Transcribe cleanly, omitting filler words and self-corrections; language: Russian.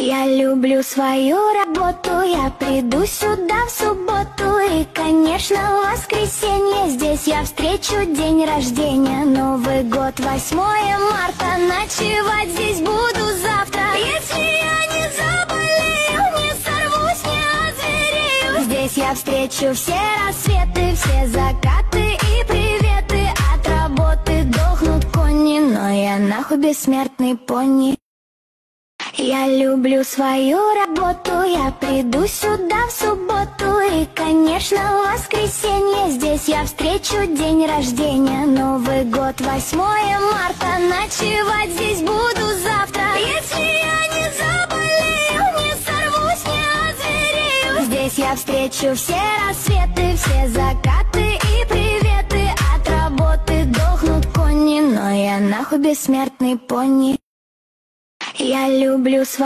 Я люблю свою работу, я приду сюда в субботу. И, конечно, в воскресенье здесь я встречу день рождения. Новый год, 8 марта, ночевать здесь буду завтра. Если я не заболею, не сорвусь, не озверею. Здесь я встречу все рассветы, все закаты и приветы. От работы дохнут кони, но я нахуй бессмертный пони. Я люблю свою работу, я приду сюда в субботу. И, конечно, в воскресенье здесь я встречу день рождения. Новый год, 8 марта, ночевать здесь буду завтра. Если я не заболею, не сорвусь, не озверею. Здесь я встречу все рассветы, все закаты и приветы. От работы дохнут кони, но я нахуй бессмертный пони. Я люблю свою